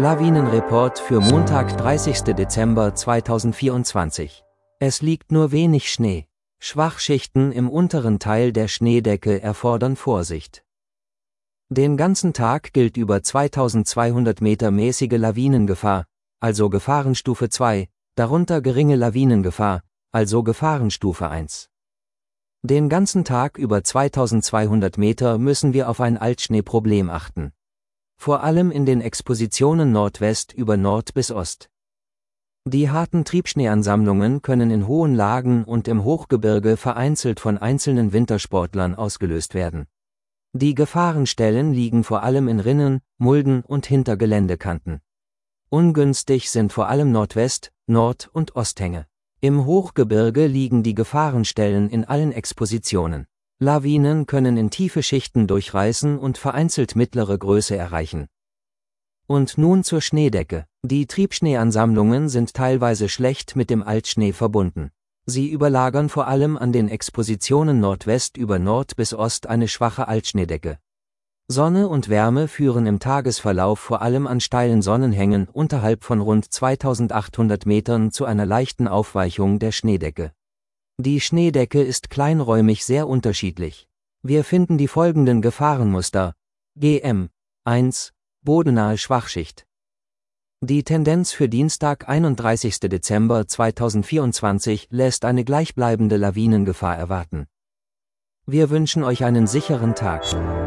Lawinenreport für Montag, 30. Dezember 2024. Es liegt nur wenig Schnee. Schwachschichten im unteren Teil der Schneedecke erfordern Vorsicht. Den ganzen Tag gilt über 2200 Meter mäßige Lawinengefahr, also Gefahrenstufe 2, darunter geringe Lawinengefahr, also Gefahrenstufe 1. Den ganzen Tag über 2200 Meter müssen wir auf ein Altschneeproblem achten. Vor allem in den Expositionen Nordwest über Nord bis Ost. Die harten Triebschneeansammlungen können in hohen Lagen und im Hochgebirge vereinzelt von einzelnen Wintersportlern ausgelöst werden. Die Gefahrenstellen liegen vor allem in Rinnen, Mulden und hinter Geländekanten. Ungünstig sind vor allem Nordwest-, Nord- und Osthänge. Im Hochgebirge liegen die Gefahrenstellen in allen Expositionen. Lawinen können in tiefe Schichten durchreißen und vereinzelt mittlere Größe erreichen. Und nun zur Schneedecke. Die Triebschneeansammlungen sind teilweise schlecht mit dem Altschnee verbunden. Sie überlagern vor allem an den Expositionen Nordwest über Nord bis Ost eine schwache Altschneedecke. Sonne und Wärme führen im Tagesverlauf vor allem an steilen Sonnenhängen unterhalb von rund 2800 Metern zu einer leichten Aufweichung der Schneedecke. Die Schneedecke ist kleinräumig sehr unterschiedlich. Wir finden die folgenden Gefahrenmuster: GM 1, bodennahe Schwachschicht. Die Tendenz für Dienstag, 31. Dezember 2024 lässt eine gleichbleibende Lawinengefahr erwarten. Wir wünschen euch einen sicheren Tag.